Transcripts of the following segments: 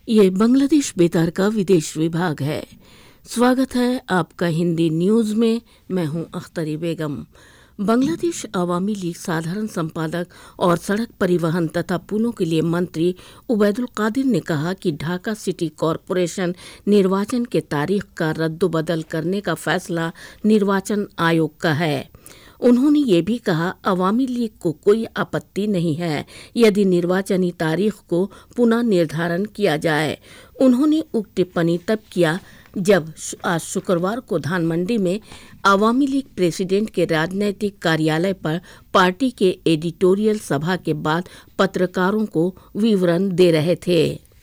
ये बांग्लादेश बेतार का विदेश विभाग है। स्वागत है आपका हिंदी न्यूज में। मैं हूं अख्तरी बेगम। बांग्लादेश अवामी लीग साधारण संपादक और सड़क परिवहन तथा पुलों के लिए मंत्री उबैदुल कादिर ने कहा कि ढाका सिटी कॉरपोरेशन निर्वाचन के तारीख का रद्दोबदल करने का फैसला निर्वाचन आयोग का है। उन्होंने ये भी कहा अवामी लीग को कोई आपत्ति नहीं है यदि निर्वाचनी तारीख को पुनः निर्धारण किया जाए। उन्होंने उक्त टिप्पणी तब किया जब आज शुक्रवार को धानमंडी में अवामी लीग प्रेसिडेंट के राजनैतिक कार्यालय पर पार्टी के एडिटोरियल सभा के बाद पत्रकारों को विवरण दे रहे थे।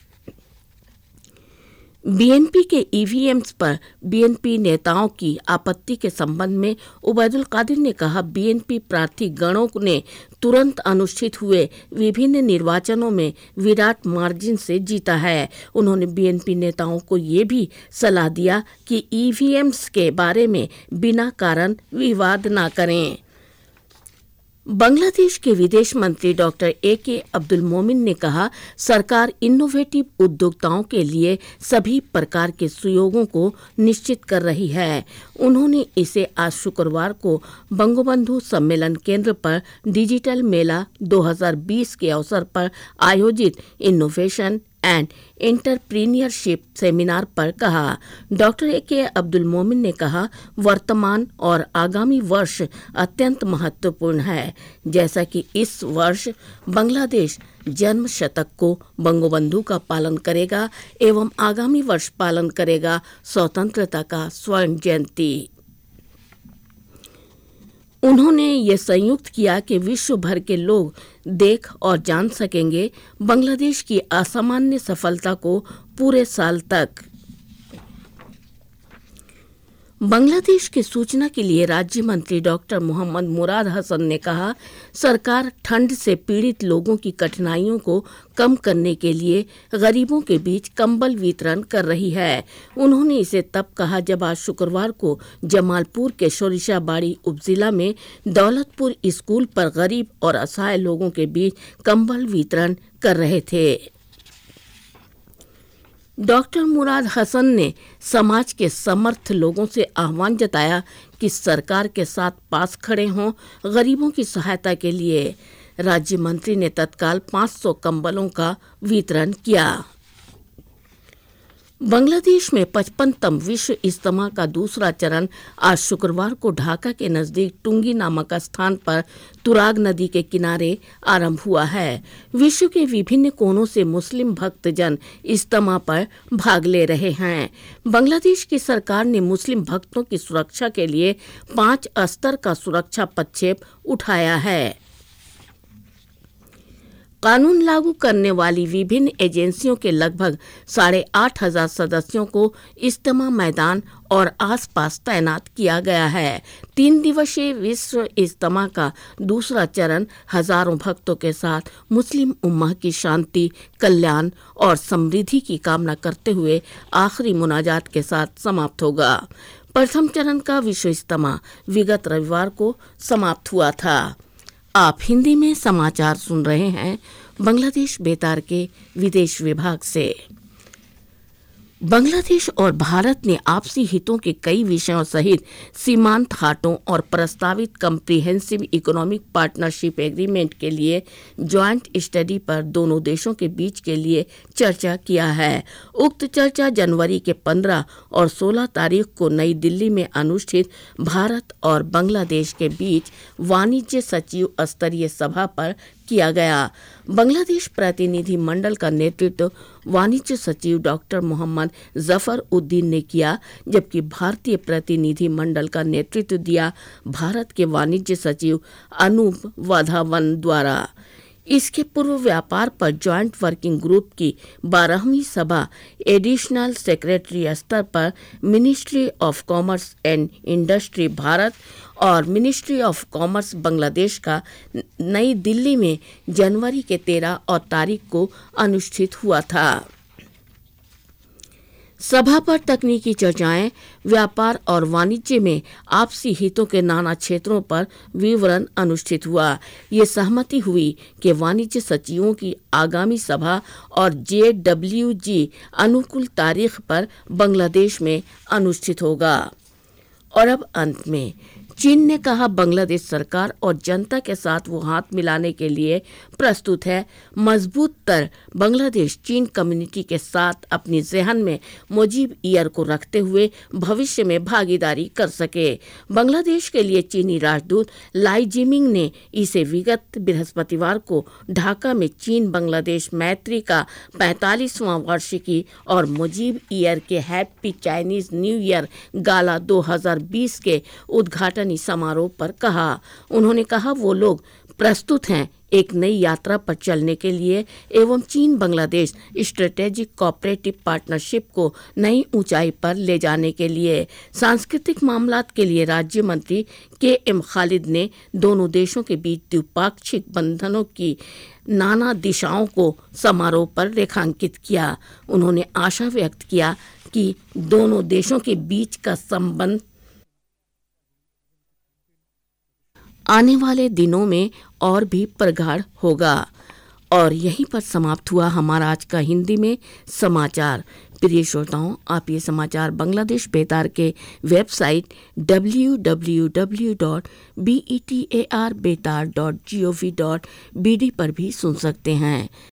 बीएनपी के ईवीएम्स पर बीएनपी नेताओं की आपत्ति के संबंध में उबैदुल कादिर ने कहा बीएनपी प्रार्थी गणों ने तुरंत अनुष्ठित हुए विभिन्न निर्वाचनों में विराट मार्जिन से जीता है। उन्होंने बीएनपी नेताओं को ये भी सलाह दिया कि ईवीएम्स के बारे में बिना कारण विवाद न करें। बांग्लादेश के विदेश मंत्री डॉक्टर ए.के. अब्दुल मोमिन ने कहा सरकार इनोवेटिव उद्योक्ताओं के लिए सभी प्रकार के सुयोगों को निश्चित कर रही है। उन्होंने इसे आज शुक्रवार को बंगबंधु सम्मेलन केंद्र पर डिजिटल मेला 2020 के अवसर पर आयोजित इनोवेशन एंड एंटरप्रीनियरशिप सेमिनार पर कहा। Doctor A K. अब्दुल मोमिन ने कहा वर्तमान और आगामी वर्ष अत्यंत महत्वपूर्ण है। जैसा कि इस वर्ष बांग्लादेश जन्म शतक को बंगबंधु का पालन करेगा एवं आगामी वर्ष पालन करेगा स्वतंत्रता का स्वर्ण जयंती। उन्होंने ये संयुक्त किया कि विश्व भर के लोग देख और जान सकेंगे बांग्लादेश की असामान्य सफलता को पूरे साल तक। बांग्लादेश के सूचना के लिए राज्य मंत्री डॉक्टर मोहम्मद मुराद हसन ने कहा सरकार ठंड से पीड़ित लोगों की कठिनाइयों को कम करने के लिए गरीबों के बीच कंबल वितरण कर रही है। उन्होंने इसे तब कहा जब आज शुक्रवार को जमालपुर के शोरिशाबाड़ी उपजिला में दौलतपुर स्कूल पर गरीब और असहाय लोगों के बीच कंबल वितरण कर रहे थे। डॉक्टर मुराद हसन ने समाज के समर्थ लोगों से आह्वान जताया कि सरकार के साथ पास खड़े हों गरीबों की सहायता के लिए। राज्य मंत्री ने तत्काल 500 कंबलों का वितरण किया। बांग्लादेश में 55तम विश्व इज्तिमा का दूसरा चरण आज शुक्रवार को ढाका के नजदीक टुंगी नामक स्थान पर तुराग नदी के किनारे आरंभ हुआ है। विश्व के विभिन्न कोनों से मुस्लिम भक्तजन इज्तिमा पर भाग ले रहे हैं। बांग्लादेश की सरकार ने मुस्लिम भक्तों की सुरक्षा के लिए 5 स्तर का सुरक्षा पदक्षेप उठाया है। कानून लागू करने वाली विभिन्न एजेंसियों के लगभग 8,500 सदस्यों को इज्तिमा मैदान और आसपास तैनात किया गया है। 3 दिवसीय विश्व इज्तिमा का दूसरा चरण हजारों भक्तों के साथ मुस्लिम उम्मा की शांति, कल्याण और समृद्धि की कामना करते हुए आखिरी मुनाजात के साथ समाप्त होगा। प्रथम चरण का विश्व इज्तिमा विगत रविवार को समाप्त हुआ था। आप हिंदी में समाचार सुन रहे हैं बांग्लादेश बेतार के विदेश विभाग से। बांग्लादेश और भारत ने आपसी हितों के कई विषयों सहित सीमांत हाटों और प्रस्तावित कम्प्रिहेंसिव इकोनॉमिक पार्टनरशिप एग्रीमेंट के लिए ज्वाइंट स्टडी पर दोनों देशों के बीच के लिए चर्चा किया है। उक्त चर्चा जनवरी के 15 और 16 तारीख को नई दिल्ली में अनुष्ठित भारत और बांग्लादेश के बीच वाणिज्य सचिव स्तरीय सभा पर किया गया। बांग्लादेश प्रतिनिधि मंडल का नेतृत्व वाणिज्य सचिव डॉक्टर मोहम्मद जफर उद्दीन ने किया, जबकि भारतीय प्रतिनिधि मंडल का नेतृत्व दिया भारत के वाणिज्य सचिव अनूप वाधावन द्वारा। इसके पूर्व व्यापार पर ज्वाइंट वर्किंग ग्रुप की 12वीं सभा एडिशनल सेक्रेटरी स्तर पर ministry of commerce and industry Bharat और मिनिस्ट्री ऑफ कॉमर्स बांग्लादेश का नई दिल्ली में जनवरी के 13 और तारीख को अनुष्ठित हुआ था। सभा पर तकनीकी चर्चाएं, व्यापार और वाणिज्य में आपसी हितों के नाना क्षेत्रों पर विवरण अनुष्ठित हुआ। ये सहमति हुई कि वाणिज्य सचिवों की आगामी सभा और JWG अनुकूल तारीख पर बांग्लादेश में अनुष्ठित होगा। और अब अंत में चीन ने कहा, बांग्लादेश सरकार और जनता के साथ वो हाथ मिलाने के लिए प्रस्तुत है। मजबूत तर बांग्लादेश चीन कम्युनिटी के साथ अपनी जहन में मुजीब ईयर को रखते हुए भविष्य में भागीदारी कर सके। बांग्लादेश के लिए चीनी राजदूत लाई जिमिंग ने इसे विगत बृहस्पतिवार को ढाका में चीन बांग्लादेश मैत्री का 45वां वार्षिकी और मुजीब ईयर के happy Chinese new year gala 2020 के उद्घाटन समारोह पर कहा। उन्होंने कहा, वो लोग प्रस्तुत हैं एक नई यात्रा पर चलने के लिए एवं चीन बांग्लादेश स्ट्रेटेजिक कोऑपरेटिव पार्टनरशिप को नई ऊंचाई पर ले जाने के लिए। सांस्कृतिक मामलात के लिए राज्य मंत्री KM खालिद ने दोनों देशों के बीच द्विपाक्षिक बंधनों की नाना दिशाओं को समारोह पर रेखांकित किया। उन्होंने आशा व्यक्त किया कि दोनों देशों के बीच का संबंध आने वाले दिनों में और भी प्रगाढ़ होगा। और यहीं पर समाप्त हुआ हमारा आज का हिंदी में समाचार। प्रिय श्रोताओं, आप ये समाचार बांग्लादेश बेतार के वेबसाइट www.betarbetar.gov.bd पर भी सुन सकते हैं।